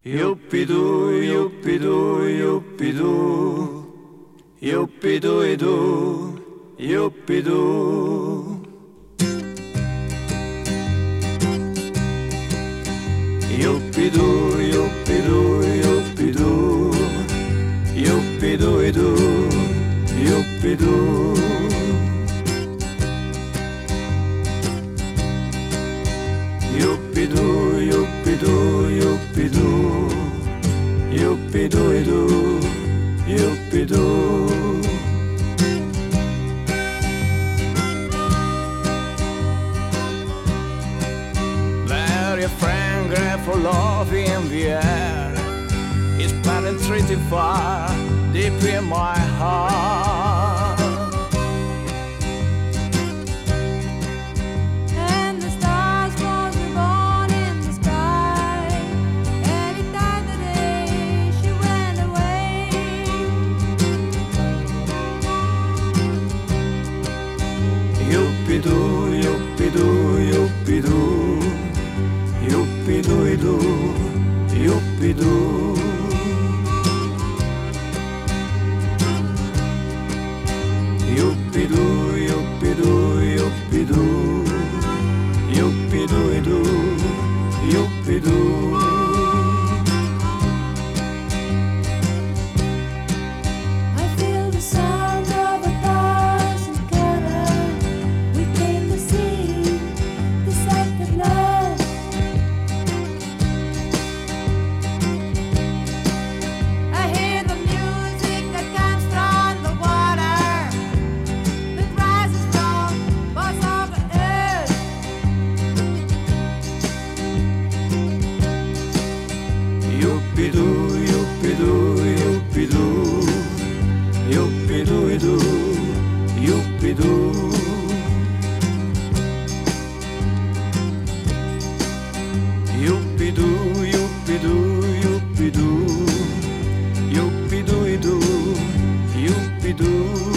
Yuppidoo, yuppidoo, yuppidoo, yuppidoo-idoo, yuppidoo. Yuppidoo, yuppidoo, yuppidoo, yuppidoo-idoo, yuppidoo. Yuppidoo, yuppidoo, yuppidoo, yuppidoo-idoo, yuppidoo. Very fragrant for love in the air, it's penetrating far deep in my heart. And the stars was born in the sky. Every time the day she went away. Yuppidoo, yuppidoo, yuppidoo, yuppidoo-idoo, yuppidoo. Yuppidoo, yuppidoo, yuppidoo, yuppidoo-idoo, yuppidoo. I feel the sound of 1,000 colors. We came to see the sight of love. I hear the music that comes from the water, that rises from bottom of the earth. Yuppidoo, yuppidoo, yuppidoo, yuppidoo-idoo, yuppidoo. Yuppidoo, yuppidoo, yuppidoo, yuppidoo-idoo, yuppidoo.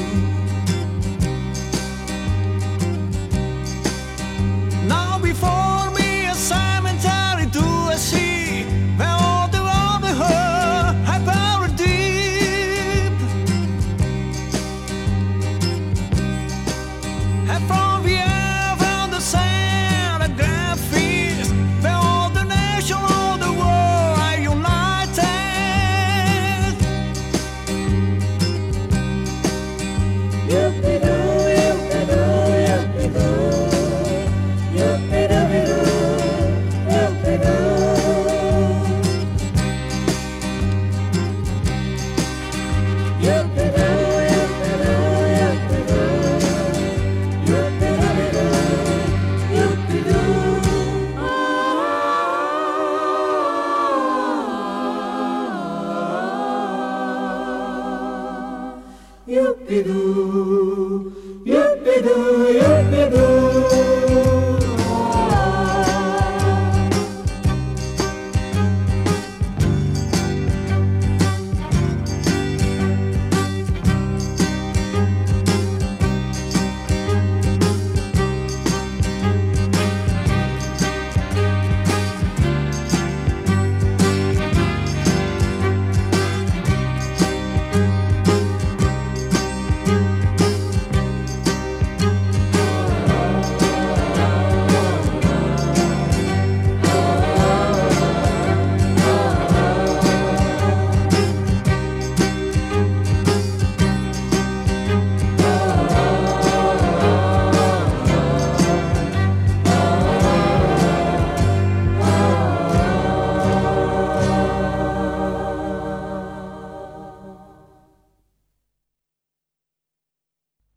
Now before me a cemetery to a sea, where all the her have buried deep. And from the air, from the sand, a grand feast, where all the nations, all the world are united. Yuppidoo, yuppidoo, yuppidoo, yuppidoo-idoo, yuppidoo. Yuppidoo, yuppidoo, yuppidoo, yuppidoo-idoo, yuppidoo. Yuppidoo, yuppidoo,